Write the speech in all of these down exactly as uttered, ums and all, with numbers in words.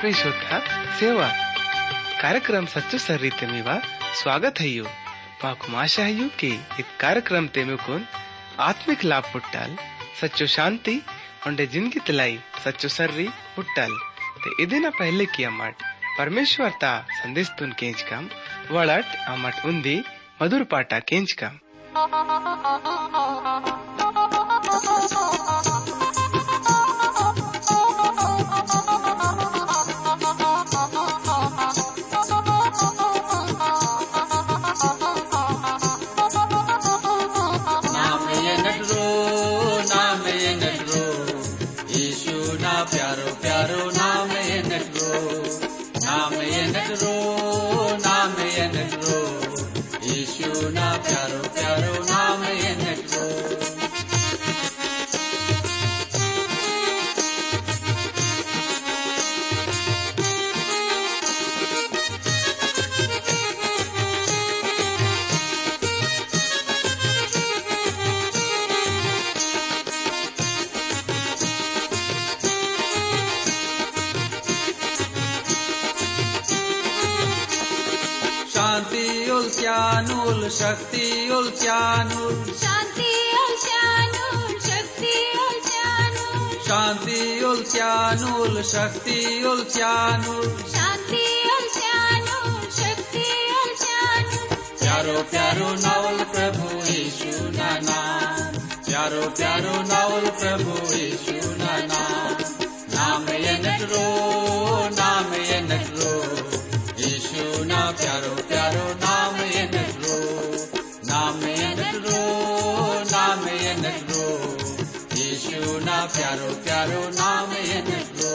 परमेश्वर था सेवा कार्यक्रम सच्चो सर्रीते मीवा स्वागत है यू माकुम आशा है यू कि इत कार्यक्रम ते में कौन आत्मिक लाभ पुट्टाल सच्चो शांति उन्हें जिंदगी तलाई सच्चो सर्री पुट्टाल ते इदिना पहले किया माट परमेश्वर ता संदेश तुन केंच काम वड़ट अमट उन्दी मधुर पाटा केंच काम प्यारो प्यारो नाम ये नटरो नाम ये नटरो नाम ये नटरो यीशु ना प्यारो प्यारो नाम ये नटरो शांतियुल शक्तियुल शानुल शांतियुल शानुल शक्तियुल शानुल शांतियुल शानुल शक्तियुल शानुल शांतियुल शानुल शक्तियुल शानुल प्यारो प्यारो नावल प्रभु यीशु ना नाम प्यारो प्यारो नावल प्रभु यीशु ना नाम नाम ये नटरो नाम ये नटरो यीशु ना प्यारो प्यारो नाम ये नटरो नाम ये नटरो नाम ये नटरो यीशु ना प्यारो प्यारो नाम ये नटरो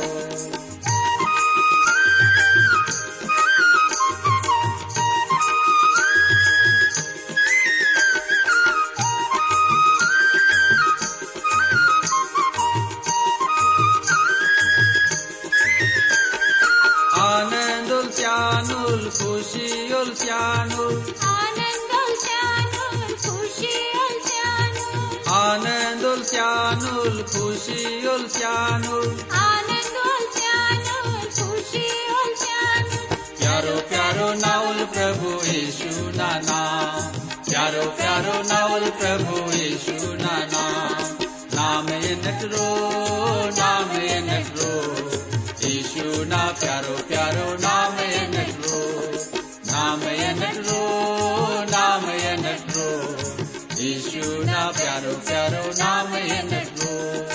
आनंदुल शानुल खुशियुल शानुल आनंदुल शानुल खुशियुल शानुल आनंदुल शानुल खुशियुल शानुल आनंदुल शानुल खुशियुल शानुल प्यारो प्यारो नाउल प्रभु यीशु ना नाम प्यारो प्यारो नाउल प्रभु यीशु ना नाम नाम ये नटरो नाम ये नटरो यीशु ना प्यारो प्यारो नाम ये नटरो नाम ये नटरो नाम ये नटरो यीशु ना प्यारो प्यारो नाम ये नटरो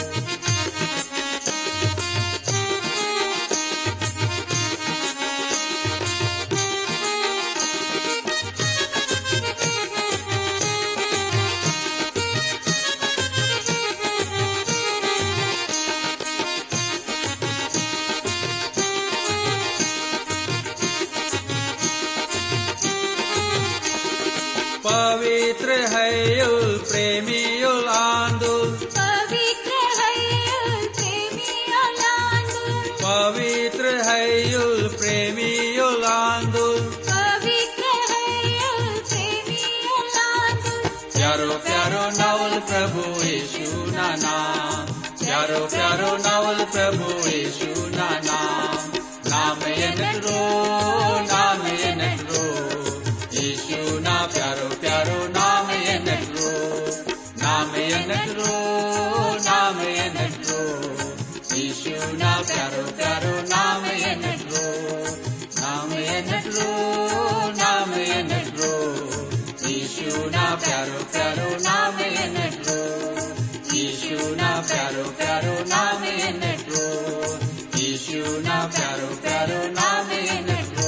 पवित्र है युल प्रेमी युल आंदुल पवित्र है युल प्रेमी युल आंदुल पवित्र है युल प्रेमी युल आंदुल पवित्र है युल प्रेमी युल आंदुल प्यारो प्यारो नावल प्रभु यीशु ना नाम प्यारो प्यारो नावल प्रभु यीशु ना नाम नाम ये नटरो नाम ये नटरो यीशु ना प्यारो प्यारो नाम ये नटरो नाम ये नटरो नाम ये नटरो यीशु ना प्यारो प्यारो नाम ये नटरो नाम ये नटरो नाम ये नटरो यीशु ना प्यारो प्यारो नाम ये नटरो यीशु ना प्यारो प्यारो नाम ये नटरो यीशु ना प्यारो प्यारो नाम ये नटरो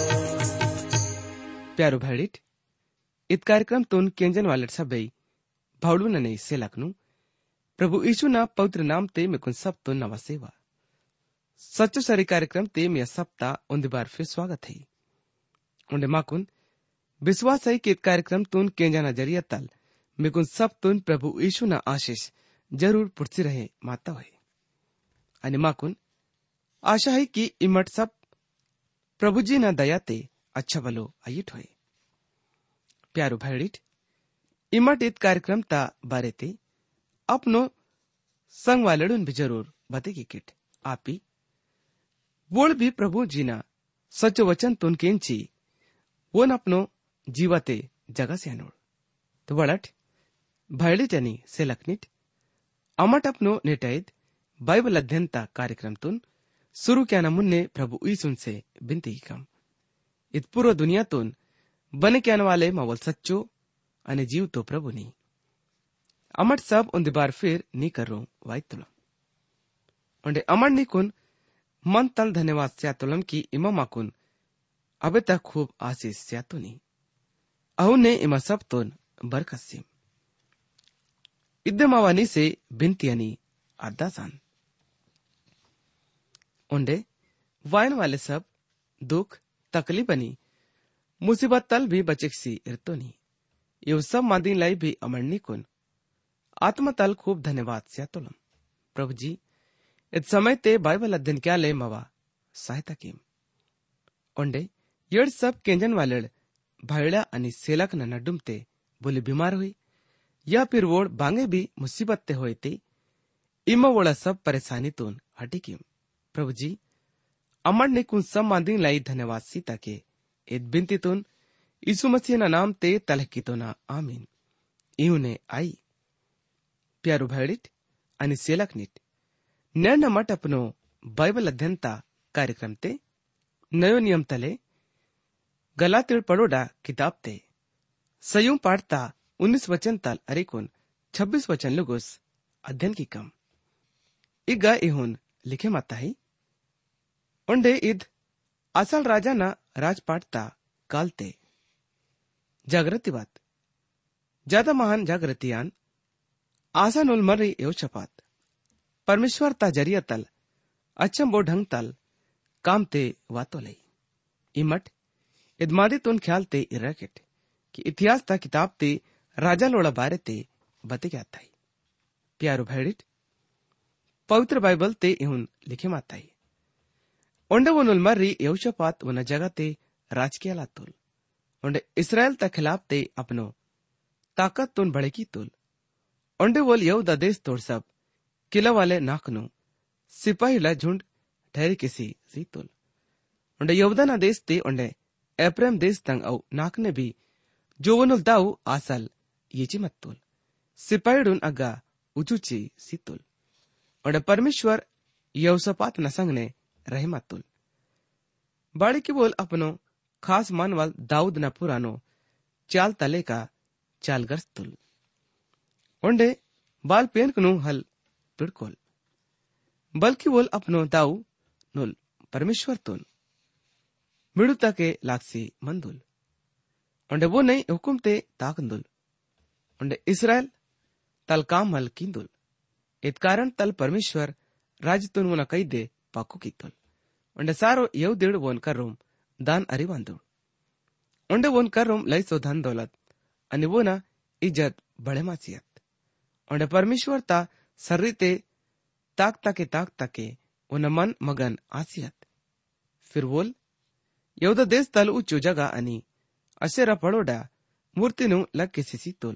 प्यारो भाड़िट इत कार्यक्रम तुन केंजन वालट सबई भावड़ू नने से लखनू प्रभु यीशु ना पवित्र नाम ते में कुन सब तो नवा सेवा सच्चो सरी कार्यक्रम ते में सप्ताह उन्द बार फिर स्वागत है उन्हें माकुन विश्वास है कि इत कार्यक्रम तुन केंजा नजरिया तल में कुन सब तुन प्रभु यीशु ना आशीष जरूर पुरसी रहे माता है अनि माकुन आशा है कि इमट सब प्रभु जी ना दया ते अच्छा भलो आयिट होए प्यारो भाईडिट इमट इत कार्यक्रम ता बारे ते अपनो संग वालड़ुन भी जरूर बतेगी किट आपी वोळ भी प्रभु जीना सचो वचन तुन केंची वोन अपनो जीवाते जगा स्यानोळ तो वळट भायळीट आणि सेलकनीट अमट अपनो नेटाईत बाइबल अध्ययनता कार्यक्रमतून सुरू क्याना मुन्ने प्रभु यीशुन से बिनती कम इत पूर्व दुनियातून बने क्यान वाले मावल सच्चो अने जीव तो प्रभु नी अमट सब उन बार फिर नी करो वाई तुलम उंडे अमट निकुन मन तल धन्यवाद स्यातुलम की इमा माकुन अबे तक खूब आशीष स्यातुनी अहुने इमा सब तोन बरकसीम इद्दमावानी से बिनती अनि अरदासान उंडे वायन वाले सब दुख तकलीफ बनी मुसीबत तल भी बचेक्सी इरतोनी ये सब मादीन लाई भी अमरनी कुन आत्मा तल खूब धन्यवाद स्यातुलम प्रभु जी इत समय ते बाइबल अध्ययन क्या ले मवा सहायता कीम उंडे येड सब केंजन वालेड भाईड़ा अनि सेलक न नडुमते बोले बीमार हुई या फिर वोड़ बांगे भी मुसीबत ते होए ते इमा वोड़ा सब परेशानी तोन हटी कीम प्रभु जी अमर ने कुन सब मादीन लाई धन्यवाद सीता के इत बिनती तुन यीशु मसीह ना नाम ते तलहकी तो ना आमीन इउने आई प्यारो भाईड़िट अनि सेलकनिट नैन मट अपनो बाइबल अध्ययनता कार्यक्रम ते नयो नियम तले गलातिड़ पड़ोडा किताब ते सयूं पाठता उन्नीस वचन तल अरिकुन छब्बीस वचन लुगुस अध्ययन की कम इगा इहुन लिखे माता ही उंडे इद असल राजा ना राज पाठता कालते जागृति बात ज्यादा महान जागृतियान आसान उलमरी एव छपात परमेश्वर ता जरिया तल अच्छम बो ढंग तल काम ते वातो लई इमट इदमादी तुन ख्याल ते इरकेट कि इतिहास ता किताब ते राजा लोड़ा बारे ते बते क्या था प्यारो भैडिट पवित्र बाइबल ते इहुन लिखे माता ही उंडे वो नुलमर्री यहोशापात वन जगह ते राजकीय लातुल उंडे इस्राएल ता खिलाफ ते अपनो ताकत तुन बढ़ेगी तुल उंडे वोल यहूदा देश तोड़ सब किला वाले नाकनो सिपाही ला झुंड ठहरी किसी सीतुल उंडे यहूदा ना देश ते उंडे एप्रेम देश तंग औ नाकने भी जो वनुल दाऊ आसल येची मत्तुल सिपाहीडून अग्गा उचूची सीतुल उंडे परमेश्वर यहोशापात न संगने रहमतुल बाड़ी की बोल अपनो खास मानवाल दाऊद न पुरानो चाल तले का चालगर्स्तुल उंडे बाल पेनकनु हल पिड़कोल बल्कि बोल अपनो दाऊ नुल परमेश्वर तुन मिड़ुता के लाक्सी मंदुल उंडे वो नहीं हुकुम ते ताकंदुल उंडे इस्राएल तल काम हल किंदुल इत कारण तल परमेश्वर राज तुन मुना कई दे पाकु कीतुल उंडे सारो यव देड़ वोन कर रोम दान अरिवांदुल उंडे वोन कर रोम लई सो धन दौलत अनि वो ना इज्जत बड़े मासियत उंडे परमेश्वर ता सर्रीते ताक ताके ताक ताके उन मन मगन आसियत फिर बोल यहूदा देश तल उच्चो जगह अनि अशेरा पड़ोडा मूर्तिनु लग किसी सीतुल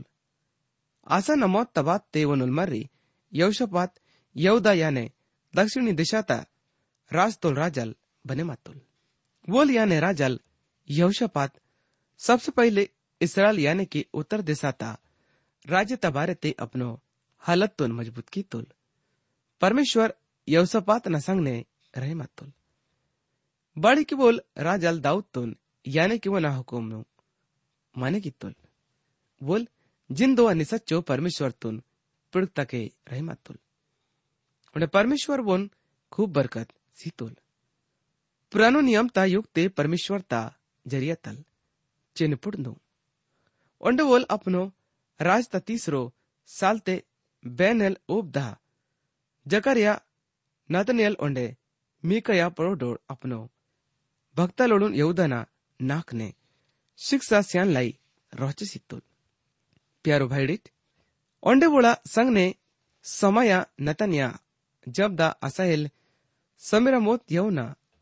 आसा नमोत तबात ते वनुल मर्री यहोशापात यहूदा याने दक्षिणी दिशा ता राजतोल राजल बने मातुल वोल याने राजल यहोशापात सबसे पहले इसराइल याने की उत्तर दिशा ता राज्य तबारे ते अपनो हालत तुन मजबूत की तुल परमेश्वर यहोशापात न संग ने रहे मातुल बाड़ी की बोल राजल दाऊद तुन याने की वो ना हुकुम नु माने की तुल बोल जिन दो अनि सच्चो परमेश्वर तुन पिड़कता के रहे मातुल उन्हें परमेश्वर बोन खूब बरकत सीतुल पुरानो नियम ता युक्ते परमेश्वर ता जरिया तल चिन्ह पुड़नु उंडे बोल अपनो राज ता तीसरो सालते बेनेल ओबदा जकरिया नतनियल उंडे मीकया पड़ोडोड़ अपनो भक्ता लोडून यहूदाना नाक ने शिक्षा स्यान लाई रोचे सितुल प्यारो भाईडिट उंडे बोला संग ने समया नतनिया जबदा असाहेल समीरा मोत यौना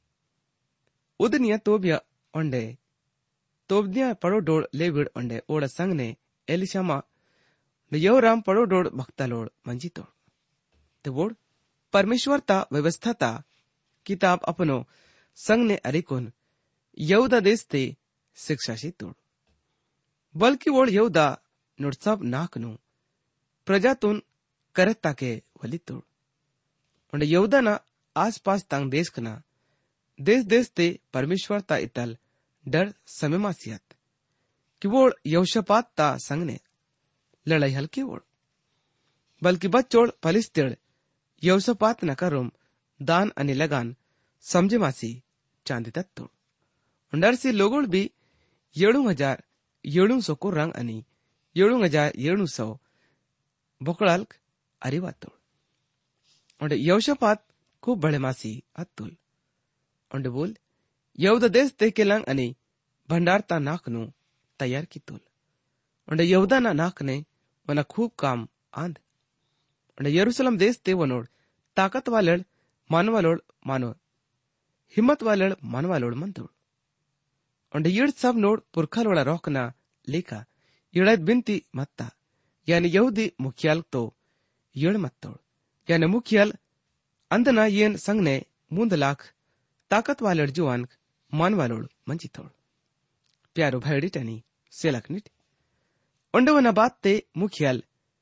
उदनिया तोबिया उंडे तोबदिया पड़ोडोड़ लेविड उंडे ओड़ा संग ने एलिशामा यहोराम पड़ोडोड़ भक्ता लोड़ मंजी तोड़ ते वोड़ परमेश्वर ता व्यवस्था ता किताब अपनो संग ने अरिकोन यहूदा देश ते शिक्षाशी तोड़ बल्कि वोड़ यहूदा नोड सब नाकनु प्रजातून करत ताके वली तोड़ और यहूदा ना आसपास तांग देश कना देश देश ते परमेश्वर ता इतल डर समय मासियत कि वोड़ यहोशापात ता संग ने लड़ाई हल्की वोड़ बल्कि बच्चोड़ फलिस्तीन यहोशापात न करोम दान अनि लगान समझे मासी चांदी तत्तोड़ उंडर से लोगों भी येड़ू हजार येड़ू सौ को रंग अनि येड़ू हजार येड़ू सौ बकड़ाल्क अरिवा तोड़ उंडे यहोशापात खूब बड़े मासी अत्तुल उंडे बोल यहूदा देश ते के लंग अनि भंडारता नाकनु तैयार की तुल उंडे यहूदा ना नाक ने वना खूब काम आंध उंडे यरूशलेम देश ते वनोड़ ताकत वालड़ मानवालोड़ मानो हिम्मत वालड़ मानवालोड़ मंदोड़ उंडे यड़ सब नोड़ पुरखलोड़ा रोकना लेखा यड़द बिनती मत्ता यानी यहूदी मुखियाल तो यड़ मत्तोड़ यानी मुखियाल अंदना येन संग ने मूंद लाख ताकत वालड़ जुआन मानवालोड़ मंजी तोड़ प्यारो भैडी टनी सेलकनिट उंडे वना बात ते मुखियाल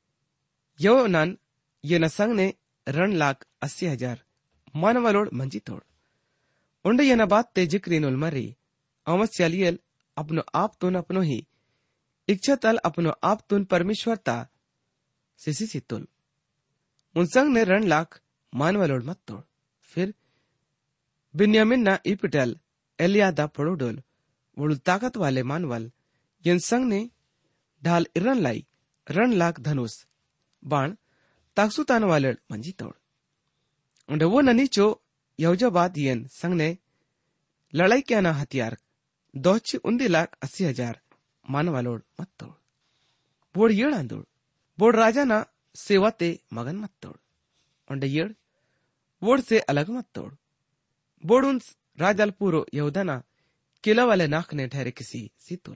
यवनान येना संग ने रण लाख अस्सी हजार मानवालोड़ मंजी तोड़ उंडे येना बात ते जिक्रीनुल मरी अवस्यालियल अपनो आप तुन अपनो ही इच्छा तल अपनो आप तुन परमेश्वरता सिसी सितुल उन संग ने रण लाख मानवालोड़ मत तोड़ फिर बिन्यामिन ना इपिटल एलियादा पड़ोडोल वोड़ ताकत वाले मानवाल यन संग ने ढाल इरण लाई रण लाख धनुष बाण ताकसुतान वाले मंजी तोड़ उंडे वो ननीचो यहोजाबाद यन संग ने लड़ाई क्या ना हथियार दोची उन्दी लाख अस्सी हजार मानवालोड़ मत तोड़ बोड़ येड़ आंदोड़ बोड़ राजा ना सेवाते मगन मत तोड़ उंडे येड़ बोड़ से अलग मत तोड़ बोड़ उन राजाल पूरो यहूदा ना किला वाले नाक ने ठहरे किसी सीतुल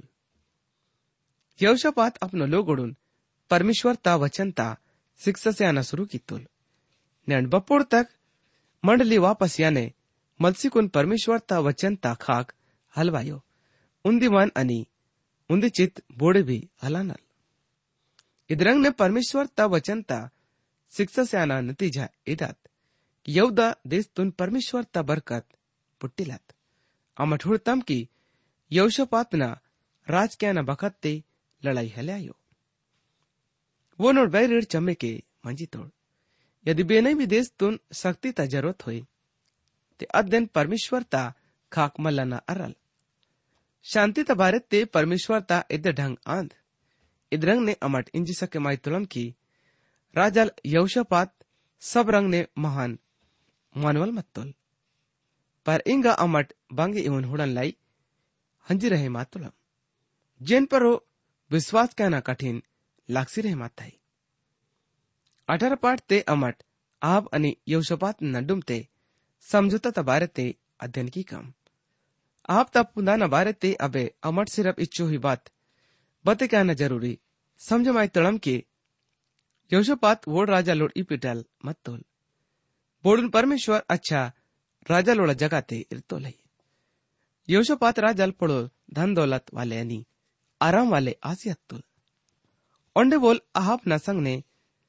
यहोशापात अपनो लोगोड़ुन परमेश्वरता वचनता शिक्षा से आना शुरू की तुल नैंड बपोड़ तक मंडली वापस याने मलसिकुन परमेश्वरता वचनता खाक हलवायो उन्दी मन अनि उन्दी चित बोड़े भी हलानल इधरंग ने परमेश्वरता वचनता शिक्षा से आना नतीजा इदात यहूदा देश तुन परमेश्वरता बरकत पुट्टिलात अमठुड़तम की यहोशापात ना राज क्या न बखत ते लड़ाई हल्यायो वो नोड़ बैरेड़ चम्मे के मंजी तोड़ यदि बेने भी देश तुन शक्ति ता जरूरत होई ते अध्ययन परमेश्वरता खाक मल्लाना अरल शांति ता भारत ते परमेश्वरता इधर ढंग आंध इधरंग ने अमट इंजी सके माई तुलम की राजल यहोशापात सब रंग ने महान मानवल मत्तुल पर इंगा अमट बांगे इवन हुड़न लाई हंजी रहे मातुलम जिन पर विश्वास कहना कठिन लाक्सी रहे माताई अठारह पाठ ते अमट आब अनि यहोशापात नडुम ते समझौता तबारे ते अध्ययन की कम आप तब पुंदा न बारे ते अबे अमट सिर्फ इच्छो ही बात बते कहना जरूरी समझ माई तड़म के यहोशापात वोड़ राजा लोड़ इपिटल मत तोल बोड़ुन परमेश्वर अच्छा राजा लोड़ा जगह ते इरतो लई यहोशापात राजल पड़ो धन दौलत वाले यानी आराम वाले आसियत तुल ओंडे बोल आहब न संग ने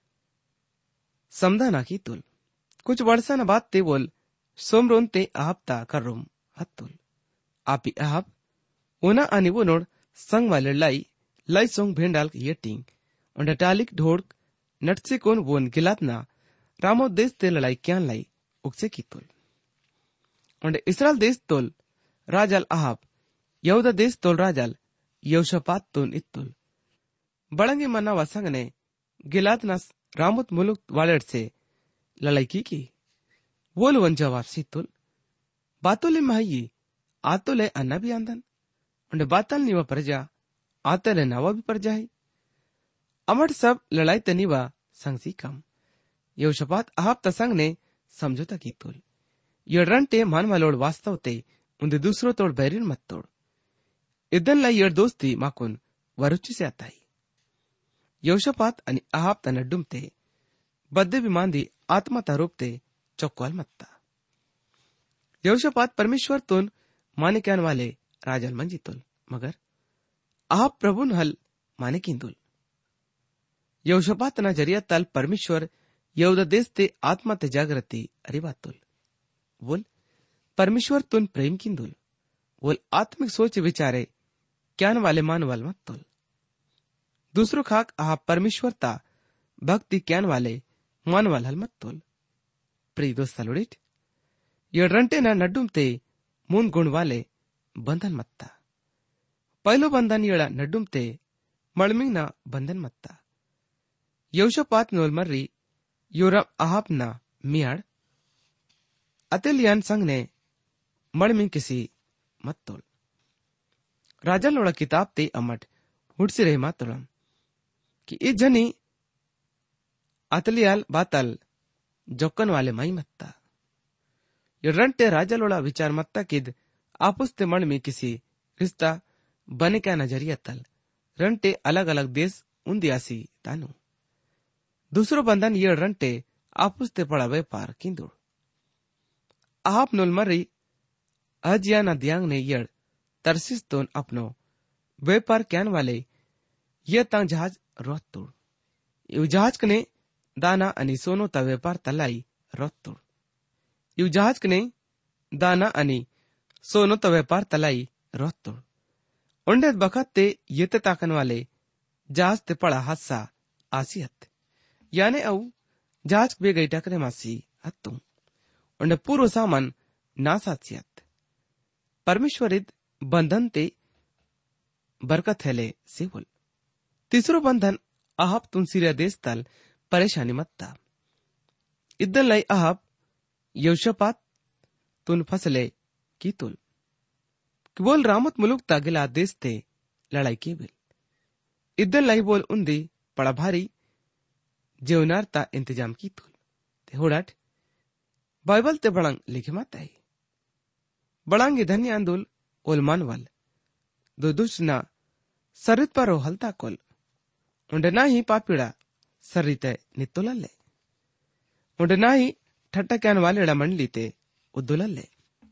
समझा ना की तुल कुछ वर्षा न बात ते बोल सोमरोन ते आहब ता कर रोम हत तुल आपी आहब उना अनि वो नोड़ संग वाले लाई लाई सोंग भेंडाल ये टिंग ओंडे टालिक ढोड़ नटसे कोन वोन गिलात ना रामो देश ते लड़ाई क्या लाई उकसे की तुल ओंडे इसराइल देश तोल राजल आहब यहूदा देश तोल राजल यहोशापात तुन इत्तुल बड़ंगे मना वसंग ने गिलात नस रामुत मुलुक वालेट से लड़ाई की की वोल वन जवाब सीतुल बातोले माही आतोले अन्ना भी आंदन उन्हें बातल निवा प्रजा आतले नवा भी प्रजा है अमर सब लड़ाई तनिवा संगसी कम यहोशापात आहब तसंग ने समझौता की तुल ये रंटे मान वालोड़ वास्तव ते उन्हें दूसरों तोड़ बैरिन मत तोड़ इदन लाई ये दोस्ती माकुन वरुचि से आता ही यहोशापात अनि आहब तनड्डुम ते बद्दे विमांदी आत्मा तारूप ते चौक्वाल मत्ता यहोशापात परमेश्वर तुन माने क्यान वाले राजल मंजी तुल, मगर आप प्रभु न हल माने किंदुल। यहोशापात ना जरिया तल परमेश्वर यहूदा देश ते आत्मा ते जागृति अरिवातुल। बोल परमेश्वर तुन प्रेम किंदुल। बोल आत्मिक सोच विचारे क्यान वाले मान वाल मत तुल। दूसरो खाक आहा परमेश्वरता भक्ति क्यान वाले मान वाल हल मत तुल। प्रिय दोस्त लुड़िट यडरंटे ना नड्डुम ते मून गुण वाले बंधन मत्ता। पहलो बंधन येड़ा नड्डुम ते मळमिंग ना बंधन मत्ता। यहोशापात नोल मर्री योरम आहाब ना मियाड़ अतेलियान संग ने मळमिंग किसी मत तोल। राजा लोड़ा किताब ते अमट हुडसी रहे मातोलम कि इस जनी अतलियाल बातल जोक्कन वाले माई मत्ता। यडरंटे राजा लोड़ा विचार मत्ता किद आपुस्ते मण में किसी रिश्ता बने क्या नजरिया तल रंटे अलग अलग देश उन्दियासी तानु। दूसरो बंधन ये रंटे आपुस्ते पड़ा व्यापार किंदुड़। आप नोल मर्री अजिया न दियांग ने यड़ तरसिस तोन अपनो व्यापार क्यान वाले ये तंग जहाज रोत तोड़। यू जहाज कने दाना अनि सोनो ता व्यापार तलाई रोत तोड़। यू जहाज कने दाना अनि सोनो ता व्यापार तलाई रोत तोड़। उंडे बखत ते येते ताकन वाले जहाज ते पड़ा हादसा आसियत याने औ जहाज बे गई टकरे मासी हत्तू उंडे पूर्व सामान नासाचियत परमेश्वरित बंधन ते बरकत हेले सेवल। तीसरो बंधन आहब तुन सीरिया देश तल परेशानी मत्ता। इद्दल लाई आहब यहोशापात तुन फसले की तुल बोल रामत मुलुक ता गिला देश ते लड़ाई की बिल। इद्दल लाई बोल उन्दी पड़ा भारी जेवनार ता इंतजाम की तुल ते होड़ाट बाइबल ते बड़ंग लिखे माता है बड़ांगी धन्य आंदोल ओल मानवल दो दुष्ना सरित पर हलता कोल उंडे ना ही पापिड़ा सरिते नित्तुलल्ले उंडे ना ही ठट्टा क्यान वालेड़ा मंडली ते उद्दुलल्ले।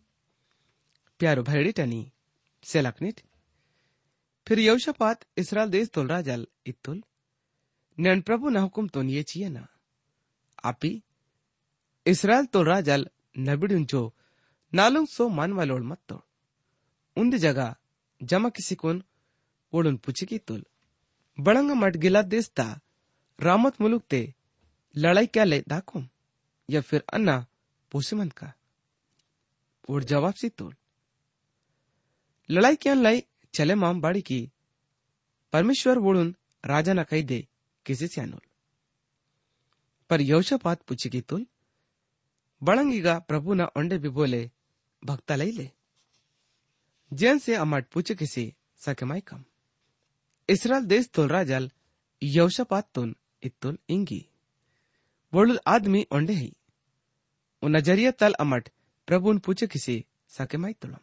प्यारो भैडी टनी सेलकनिट फिर यहोशापात इस्राएल देश तोल राजल इत्तुल नैन प्रभु ना हुकुम तो ये चाहिए ना आपी इस्राएल तोल राजल नबिडुन जो नालुंग सो मानवा लोड़ मत तोड़ उन्दी जगह जमा किसी कोन ओडुन पूछी की तुल बड़ंग मट गिला देश ता रामत मुलुक ते लड़ाई क्या ले दाकुम या फिर अन्ना पूछमंत का और जवाब सी तोल लड़ाई क्या लाई चले माम बाड़ी की परमेश्वर वोड़ुन राजा ना कही दे किसी से अनुल पर यहोशापात पूछी की तुल बड़ंगीगा प्रभु ना ओंडे भी बोले भक्ता लई ले जैन से अमट पूछे किसी सकेमाई कम इस्राएल देश तोल राजल यहोशापात तुन इत्तुल इंगी वोड़ुल आदमी ओंडे ही उन नजरिया तल अमट प्रभु न पूछे किसी सकेमाई तुलम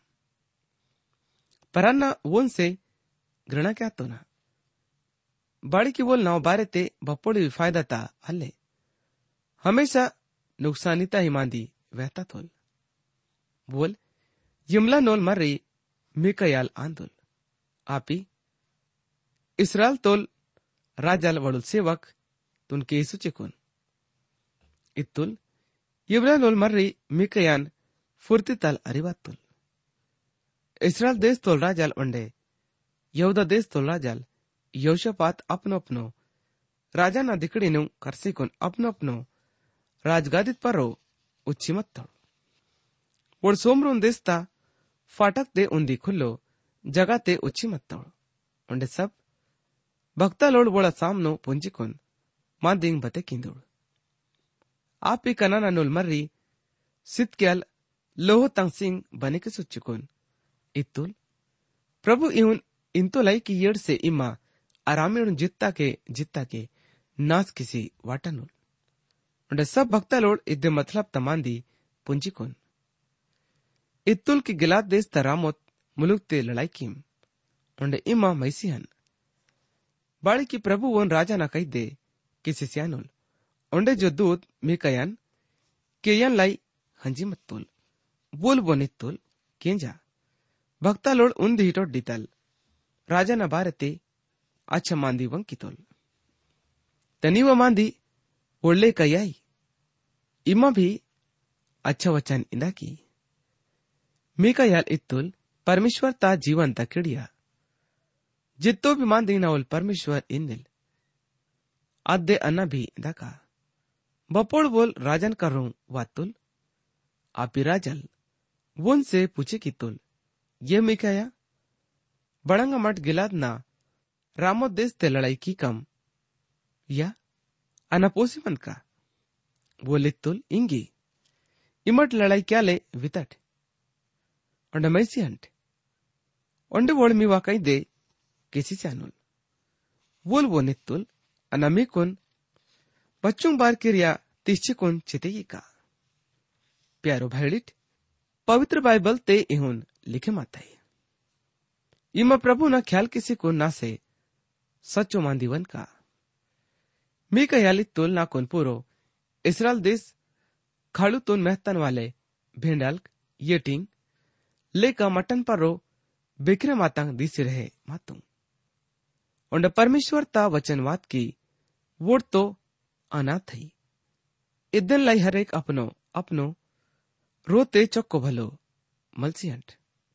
परन्ना वोन से घृणा क्या तो ना बाड़ी की बोल नाव बारे ते बपोड़ी फायदा ता हल्ले हमेशा नुकसानीता ही मांदी वहता थोल बोल यमला नोल मर्री मिकायाल आंदोल आपी इस्राएल तोल राजल वडुल सेवक तुन के यीशु चिकुन इत्तुल यमला नोल मर्री मिकायान फुर्ती तल अरिवातुल इस्राएल देश तोल राजल उंडे यहूदा देश तोल राजल यहोशापात अपनो अपनो राजा ना दिकड़ी नु करसिकुन अपनो अपनो राजगादित परो उच्ची मत तोड़ वोड़ सोमरुन देस्ता फाटक दे उन्दी खुल्लो जगह ते उच्ची मत तोड़ उंडे सब भक्ता लोड़ बोड़ा सामनो पुंजिकुन मांदिंग बते किंदुड़ आप ही कनाना नुल मर्री सितक्याल लोहो तंग सिंह बने के सुच्चुकुन इत्तुल प्रभु इहुन इंतो लाई की येड़ से इमा आरामेण जित्ता के जित्ता के नास किसी वाटनुल उंडे सब भक्ता लोड़ इद्दे मतलब तमांदी पुंजिकुन इत्तुल की गिलाद देश तरामोत मुलुक ते लड़ाई कीम उंडे इमा मैसीहन बाड़ी की प्रभु वन राजा ना कही दे किसी सियानुल उंडे जो दूत मिकायन केयन लाई हंजी मत्तुल बोल बोनित्तुल केंजा भक्तालोड उंदी हिटोड्डितल राजन बारते अच्छा मांदी वंकितोल तनीव मांदी ಒಳ್ಳೆ ಕೈಯಾಯಿ ಇಮ್ಮ ಭಿ अच्छा वचन इंदा की मीकायाल इत्तुल परमेश्वर ता जीवन ता किड़िया जित्तो भी मान दीना उल परमेश्वर इंदिल आद्य अन्ना भी इंदा का बपोड़ बोल राजन कर रू वातुल आपी राजल वोन से पूछे की तुल ये मीकाया बड़ंगा मठ गिलाद ना रामो देश ते लड़ाई की कम या अनापोसी मन का बोलित्तुल इंगी इमट लड़ाई क्या ले वितट और मैसी हंट ओंडे वोड़ मी वाकई दे किसी चानुल बोल वो नित्तुल अनामी कुन बच्चों बार किरिया तिश्चे कुन चितेगी का प्यारो भाईडिट पवित्र बाइबल ते इहुन लिखे माता है इमा प्रभु ना ख्याल किसी को ना से सच्चो मांदीवन का मी का याली तुल ना कुन पूरो इसराइल देश खाड़ू तुन मेहतन वाले भेंडाल्क येटिंग लेका मटन पर रो बिखरे मातांग दिसी रहे मातुं उंड परमेश्वर ता वचनवाद की वोट तो अनाथ थई इदन लाई हर एक अपनो अपनो रोते चक्को भलो मलसियंट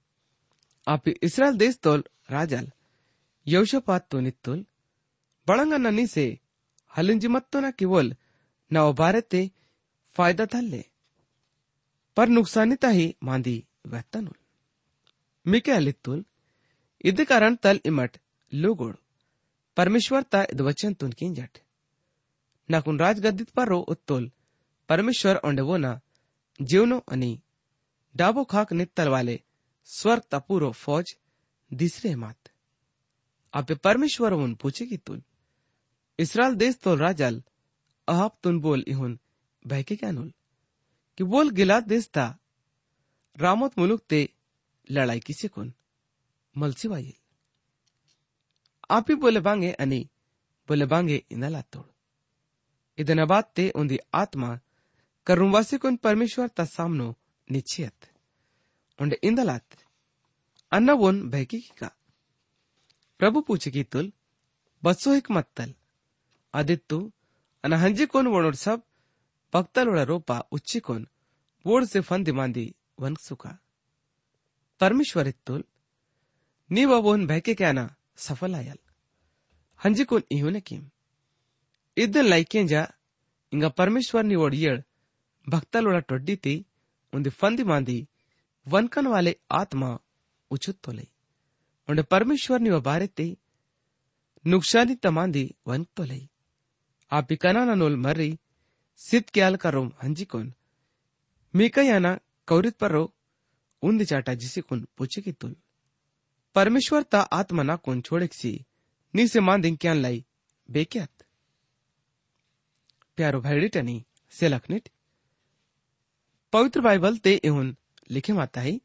आप इसराइल देश तोल राजल यौशपात तो नित्तुल बड़ंगा ननी से हलिंजी मत्तो ना केवल नव बारते फायदा थल्ले पर नुकसानिता ही मांदी वहतनुल मिके अलित्तुल इद कारण तल इमट लोगोड़ परमेश्वर ता इद वचन तुन किंजट नाकुन राजगद्दित पर रो उत्तुल परमेश्वर ओंडे वो ना जीवनो अनि डाबो खाक नित्तल वाले स्वर्ग ता पूरो फौज दिसरे मात आपे परमेश्वर उन पूछे की तुल इसराइल देश तो राजल अहाब तुन बोल इहुन बहके क्या नुल कि बोल गिलाद देश ता रामोत मुलुक ते लड़ाई किसी कुन मलसी वाइल आप ही बोले बांगे अनि बोले बांगे इंदला तोड़ इदन बात ते उन्दी आत्मा करुणवासी कुन परमेश्वर ता सामनो निश्चित उन्डे इंदलात अन्ना वोन बहकी की का प्रभु पूछे की तुल बसो एक मत्तल आदित्तु अन हंजी कोन वोड़ सब भक्तलोड़ा रोपा उच्ची कोन वोड़ से फंदी मांदी वन सुका परमेश्वर इत्तुल नीव वोन बहके क्या ना सफल आयल हंजी कोन इहुने किम इदन लाइकेंजा इंगा परमेश्वर नी वोड़ येड़ भक्तलोड़ा टोड्डी ती उन्दी फंदी मांदी वनकन वाले आत्मा उचुत तो लई उन्डे परमेश्वर नी बारे ती नुकसानी तमांदी वन तो लई आप कनाना नोल मर्री सिद्ध क्याल करो हंजी कोन मीकयाना कौरित पर रो उन्दी चाटा जिसी कुन पूछे की तुल परमेश्वर ता आत्मा ना कुन छोड़े सी नी से मांदिंग क्यान लाई बेक्यात प्यारो भाईडी टनी से लखनिट पवित्र बाइबल ते इहुन लिखे माता है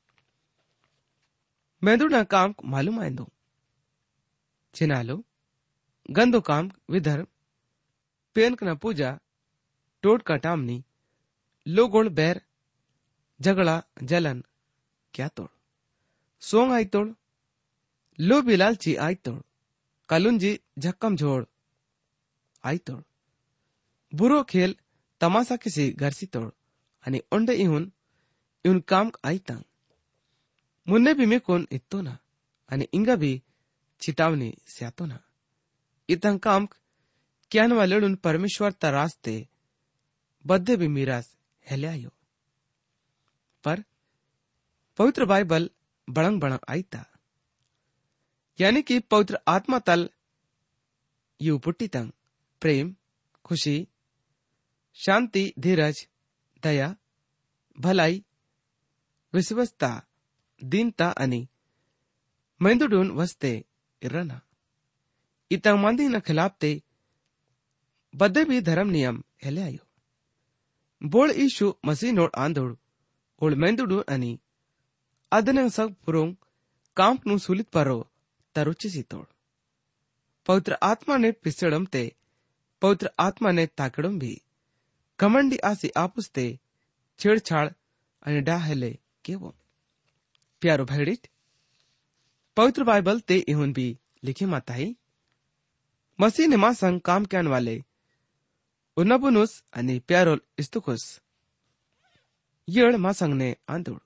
मेंदु ना काम मालूम आंदो चिनालो गंदो काम विधर्म पेन कना पूजा टोट का टामनी लोगोड़ बैर झगड़ा जलन क्या तोड़ सोंग आई तोड़ लो बिलालची आई तोड़ कलुंजी झक्कम झोड़ आई तोड़ बुरो खेल तमाशा किसी घरसी तोड़ अनि ओंडे इहुन इहुन काम आई तंग मुन्ने भी में कोन इत्तो ना अनि इंगा भी चितावनी स्यातो ना इतंग काम क्यान वालेडुन परमेश्वर ता रास्ते बद्दे भी मीरास हेले आयो पर पवित्र बाइबल बड़ंग बड़ंग आईता यानी कि पवित्र आत्मा तल यू पुट्टी तंग प्रेम खुशी शांति धीरज दया भलाई विश्वस्ता दीनता अनि मैंदुडून वस्ते इरना इतंग मंदी न खिलाफ ते बद्दे भी धर्म नियम हेले आयो बोल ईशु मसीह नोड आंदोड़ ओल मेंदुडू अनि अदन सग पुरोंग कांप नु सुलित परो तरुचि सितोड़ पवित्र आत्मा ने पिसड़म ते पवित्र आत्मा ने ताकड़म भी घमंडी आसी आपुस्ते छेड़छाड़ અને ડાહેલે કેવો। प्यारो भाईड़ित पवित्र बाइबल ते इहुन भी लिखे माता ही मसीह ने मां संग काम करने वाले उन्नबुनुस अनि प्यारोल इस्तुकुस येड़ मां संग ने आंदोड़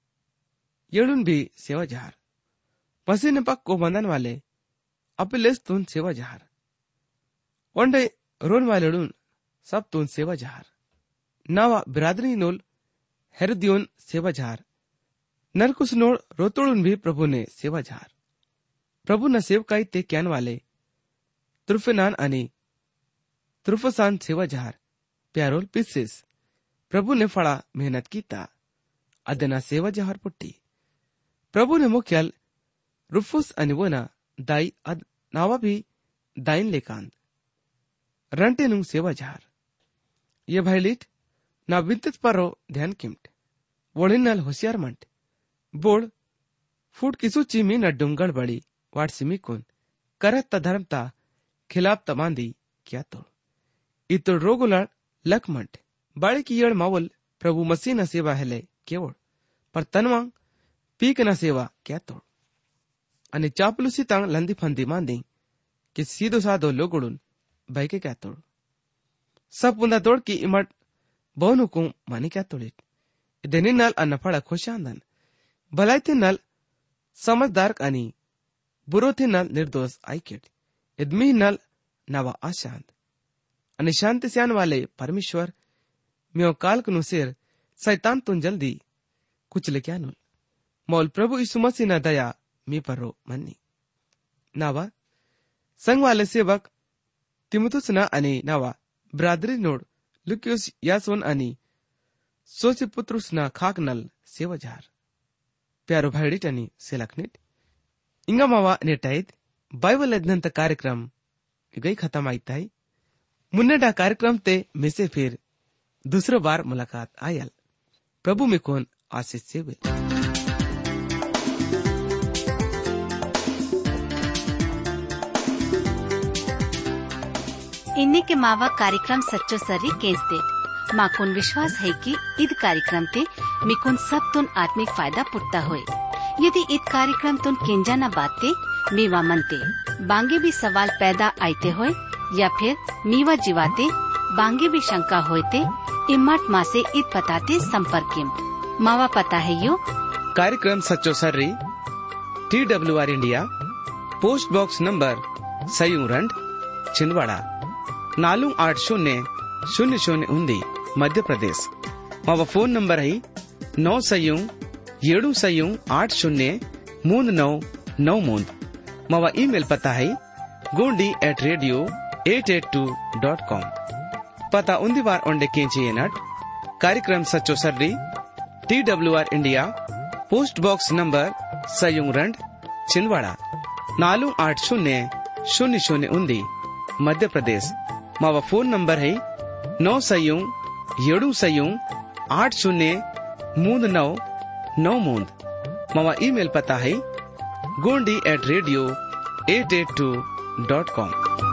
येड़ुन भी सेवा जहार मसीह ने पक को बंधन वाले अपिलेस तुन सेवा जहार ओंडे रोन वाले सब तुन सेवा जहार नावा बिरादरी नोल हेरदियोन सेवा जहार नरकुसनोड़ रोतोड़ुन भी प्रभु ने सेवा जहार प्रभु न सेवकाई ते क्यान वाले त्रुफेनान अनि त्रुफसान सेवा जहार प्यारोल पिसिस प्रभु ने फड़ा मेहनत कीता अदना सेवा जहार पुट्टी प्रभु ने मुख्यल रुफुस अनि वोना दाई अद नावा भी दाइन लेकांद रंटे नुंग सेवा जहार ये भाईलीट ना विंतित परो ध्यान किमट वोड़िनल होशियार मंट बोड़ फूट की सूची में न डुंगड़ बड़ी वाटसिमी कुन करत धर्मता खिलाफ तमांदी क्या तोड़ इतोड़ रोगुलड़ लकमंट बाड़े की यड़ मावल प्रभु मसीह न सेवा हेले केवड़ पर तनवांग पीक न सेवा क्या तोड़ अनि चापलुसी तांग लंदी फंदी मांदी कि सीधो साधो लोगुड़ुन बैके क्या तोड़ सब पुंदा तोड़ की इमट बहुनु को मानी क्या तोड़ित इधनी नल अन्न फड़ा खुशांदन भलाई थे नल समझदार अनि बुरो थे नल निर्दोष आइकेट इदमी नल नवा आशांत अनि शांति स्यान वाले परमेश्वर म्यो काल कनुसेर शैतान तुन जल्दी कुछ लेक्या नुल मौल प्रभु यीशु मसीह न दया मी परो मन्नी नावा संग वाले सेवक तिमुथुस न अनि नावा ब्रादरी नोड लुक्युस यासोन अनि सोचे पुत्रुस न खाक नल सेवा जार प्यारो भाईडिट अनि सेलकनिट इंगा मावा नेटाइद बाइबल अध्ययन कार्यक्रम गई खत्म आई ताई मुन्नेडा कार्यक्रम ते मिसे फिर दूसरा बार मुलाकात आयल प्रभु में कौन आशीष से वे इन्हीं के मावा कार्यक्रम सच्चो सरी केस दे माकुन विश्वास है कि ईद कार्यक्रम ते मिकुन सब तुन आत्मिक फायदा पुटता होए। यदि ईद कार्यक्रम तुन केंजा न बाते मीवा मनते बांगे भी सवाल पैदा आते होए या फिर मीवा जीवाते बांगे भी शंका होते इम्मत माँ से ईद पताते संपर्क किम मावा पता है यो कार्यक्रम सच्चो सर्री T W R India post box number सयूरंड छिंदवाड़ा नालू आठ शून्य शून्य शून्य उन्दी मध्य प्रदेश मावा फोन नंबर है नौ सयू येड़ू सयू आठ शून्य मूंद नौ नौ मूंद मावा ईमेल पता है Gondi at radio eight eight two dot com पता उन्दी बार ओंडे केंची नट कार्यक्रम सच्चो सर्री T W R India post box number सयूरंड छिंदवाड़ा नालू आठ शून्य शून्य शून्य उन्दी मध्य प्रदेश मावा फोन नंबर है नौ सयू येड़ू सयू आठ शून्य मूंद नौ नौ मूंद मावा ईमेल पता है Gondi at radio eight eight two dot com.